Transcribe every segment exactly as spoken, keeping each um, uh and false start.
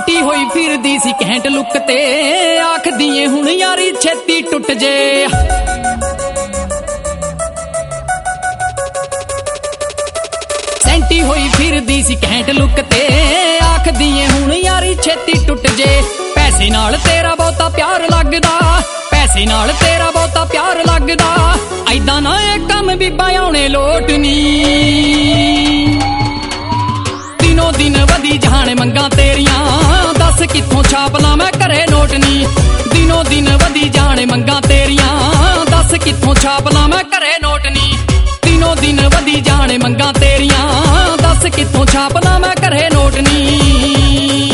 ਸੈਂਟੀ ਹੋਈ ਫਿਰਦੀ ਸੀ ਘੈਂਟ ਲੁੱਕ ਤੇ ਆਖਦੀ ਏ ਹੁਣ ਯਾਰੀ ਛੇਤੀ ਟੁੱਟ ਜੇ। ਸੈਂਟੀ ਹੋਈ ਫਿਰਦੀ ਸੀ ਘੈਂਟ ਲੁੱਕ ਤੇ ਆਖਦੀ ਏ ਹੁਣ ਯਾਰੀ ਛੇਤੀ ਟੁੱਟ ਜੇ। ਪੈਸੇ ਨਾਲ ਤੇਰਾ ਬਹੁਤਾ ਪਿਆਰ ਲੱਗਦਾ, ਪੈਸੇ ਨਾਲ ਤੇਰਾ ਬਹੁਤਾ ਪਿਆਰ ਲੱਗਦਾ, ਐਦਾਂ ਨਾ ਇਹ ਕੰਮ ਬੀਬਾ ਆਉਣੇ ਲੋਟ ਨੀ। ਦਿਨੋਂ ਦਿਨ ਵਧੀ ਜਾਣ ਮੰਗਾਂ ਤੇਰੀਆਂ, ਦੱਸ ਕਿੱਥੋਂ ਛਾਪ ਲਾਂ ਮੈਂ ਘਰੇ ਨੋਟ ਨੀ। ਦਿਨੋਂ ਦਿਨ ਵਧੀ ਜਾਣ ਮੰਗਾਂ ਤੇਰੀਆਂ, ਦੱਸ ਕਿੱਥੋਂ ਛਾਪ ਲਾਂ ਮੈਂ ਘਰੇ ਨੋਟ ਨੀ। ਦਿਨੋਂ ਦਿਨ ਵਧੀ ਜਾਣ ਮੰਗਾਂ ਤੇਰੀਆਂ, ਦੱਸ ਕਿੱਥੋਂ ਛਾਪ ਲਾਂ ਮੈਂ ਘਰੇ ਨੋਟ ਨੀ।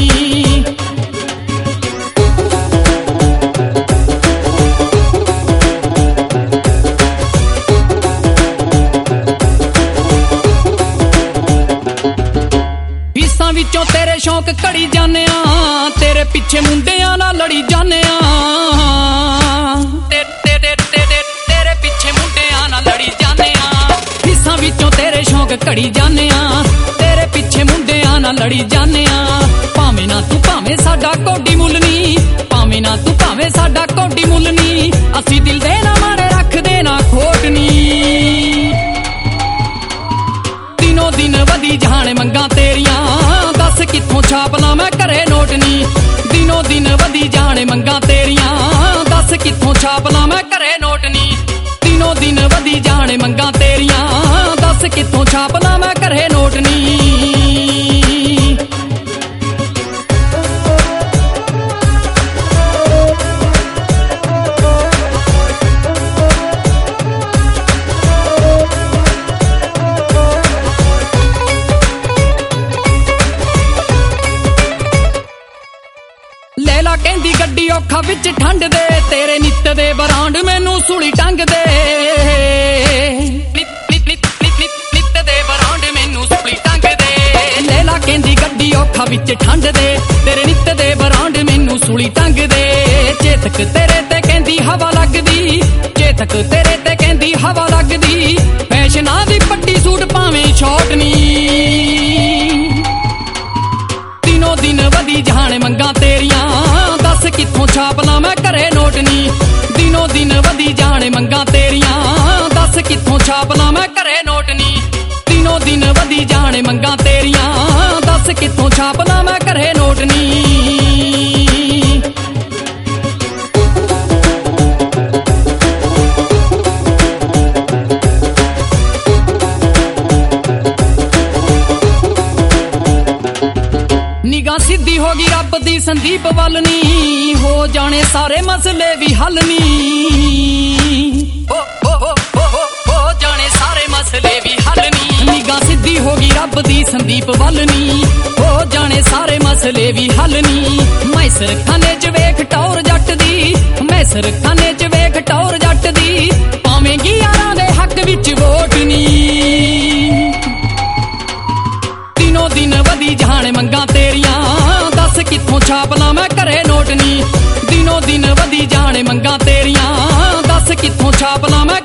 ਵਿੱਚੋਂ ਤੇਰੇ ਸ਼ੌਂਕ ਘੜੀ ਜਾਨੇ ਆ, ਤੇਰੇ ਪਿੱਛੇ ਮੁੰਡਿਆਂ ਨਾਲ ਲੜੀ ਜਾਨੇ ਆ। ਤੇ ਤੇ ਤੇ ਤੇ ਤੇਰੇ ਪਿੱਛੇ ਮੁੰਡਿਆਂ ਨਾਲ ਲੜੀ ਜਾਨੇ ਆ। ਹਿੱਸਾਂ ਵਿੱਚੋਂ ਤੇਰੇ ਸ਼ੌਂਕ ਘੜੀ ਜਾਨੇ ਆ, ਤੇਰੇ ਪਿੱਛੇ ਮੁੰਡਿਆਂ ਨਾਲ ਲੜੀ ਜਾਨੇ ਆ। ਭਾਵੇਂ ਨਾ ਤੂੰ ਭਾਵੇਂ ਸਾਡਾ ਕੋਡੀ ਮੁੱਲ ਨੀ, ਭਾਵੇਂ ਨਾ ਤੂੰ ਭਾਵੇਂ ਸਾਡਾ ਕੋਡੀ ਮੁੱਲ ਨੀ, ਅਸੀਂ ਦਿਲ ਦੇ ਨਾ ਮਾਰੇ ਰੱਖਦੇ ਨਾ ਖੋਟ ਨੀ। ਦਿਨੋਂ ਦਿਨ ਵਧੀ ਜਾਣ ਮੰਗਾਂ ਤੇਰੀਆਂ, ਦੱਸ ਕਿੱਥੋਂ ਛਾਪ ਲਾਂ ਮੈਂ ਘਰੇ ਨੋਟ ਨੀ। ਦਿਨੋਂ ਦਿਨ ਵਧੀ ਜਾਣ ਮੰਗਾਂ ਤੇਰੀਆਂ, ਦੱਸ ਕਿੱਥੋਂ ਛਾਪ ਲਾਂ ਮੈਂ ਘਰੇ ਨੋਟ ਨੀ। ਦਿਨੋਂ ਦਿਨ ਵਧੀ ਜਾਣ ਮੰਗਾਂ ਤੇਰੀਆਂ, ਦੱਸ ਕਿੱਥੋਂ ਛਾਪ ਲਾਂ ਮੈਂ ਘਰੇ ਨੋਟ ਨੀ। ਲੈਲਾ ਕਹਿੰਦੀ ਗੱਡੀ ਔਖਾ ਵਿੱਚ ਠੰਡ ਦੇ, ਤੇਰੇ ਨਿੱਤ ਦੇ ਬਰਾਂਡ ਮੈਨੂੰ ਸੂਲੀ ਟੰਗ ਦੇ। ਨਿੱਤ ਦੇ ਬਰਾਂਡ ਮੈਨੂੰ ਸੂਲੀ ਟੰਗ ਦੇ। ਲੈਲਾ ਕਹਿੰਦੀ ਗੱਡੀ ਔਖਾ ਵਿੱਚ ਠੰਡ ਦੇ, ਤੇਰੇ ਨਿੱਤ ਦੇ ਬਰਾਂਡ ਮੈਨੂੰ ਸੂਲੀ ਟੰਗ ਦੇ। ਚੇਤਕ ਤੇਰੇ ਤੇ ਕਹਿੰਦੀ ਹਵਾ ਲੱਗਦੀ, ਚੇਤਕ ਤੇਰੇ ਤੇ ਕਹਿੰਦੀ ਹਵਾ ਲੱਗਦੀ, ਫੈਸ਼ਨਾਂ ਦੀ ਪੱਟੀ ਸੂਟ ਭਾਵੇਂ ਸ਼ਾਰਟ ਨੀ। ਦਿਨੋਂ ਦਿਨ ਵਧੀ ਜਾਣ ਮੰਗਾਂ ਤੇਰੀਆਂ, ਦੱਸ ਕਿੱਥੋਂ ਛਾਪ ਲਾਂ ਮੈਂ ਘਰੇ ਨੋਟ ਨੀ। ਦਿਨੋਂ ਦਿਨ ਵਧੀ ਜਾਣ ਮੰਗਾਂ ਤੇਰੀਆਂ, ਦੱਸ ਕਿੱਥੋਂ ਛਾਪ ਲਾਂ ਮੈਂ ਘਰੇ ਨੋਟ ਨੀ। ਦਿਨੋਂ ਦਿਨ ਵਧੀ ਜਾਣ ਮੰਗਾਂ ਤੇਰੀਆਂ, ਦੱਸ ਕਿੱਥੋਂ ਛਾਪ ਲਾਂ ਮੈਂ ਘਰੇ ਨੋਟ ਨੀ। ਨਿਗਾਹ ਸਿੱਧੀ ਹੋ ਗਈ ਰੱਬ ਦੀ ਸੰਦੀਪ ਵੱਲ ਨੀ, ਹੋ ਜਾਣੇ ਸਾਰੇ ਮਸਲੇ ਵੀ ਹੱਲ ਨੀ। ਹੋ ਹੋ ਹੋ ਹੋ ਹੋ ਜਾਣੇ ਸਾਰੇ ਮਸਲੇ ਵੀ ਹੱਲ ਨੀ। ਨਿਗਾਹ ਸਿੱਧੀ ਹੋ ਗਈ ਰੱਬ ਦੀ ਸੰਦੀਪ ਵੱਲ ਨੀ, ਹੋ ਜਾਣੇ ਸਾਰੇ ਮਸਲੇ ਵੀ ਹੱਲ ਨੀ। ਮੈਂ ਸਰਖਾਨੇ ਚ ਵੇਖ ਟੌਰ ਜੱਟ ਦੀ, ਮੈਂ ਸਰਖਾਨੇ ਚ ਵੇਖ ਟੌਰ ਜੱਟ ਦੀ, ਪਾਵੇਂਗੀ ਯਾਰਾਂ ਦੇ ਹੱਕ ਵਿੱਚ ਵੋਟ ਨੀ। ਦਿਨੋਂ ਦਿਨ ਵਧੀ ਜਾਣ ਮੰਗਾਂ ਤੇਰੀਆਂ, ਦੱਸ ਕਿੱਥੋਂ ਛਾਪ ਲਾਂ ਮੈਂ ਘਰੇ ਨੋਟ ਨੀ। ਦਿਨੋਂ ਦਿਨ ਵਧੀ ਜਾਣ ਮੰਗਾਂ ਤੇਰੀਆਂ, ਦੱਸ ਕਿੱਥੋਂ ਛਾਪ ਲਾਂ ਮੈਂ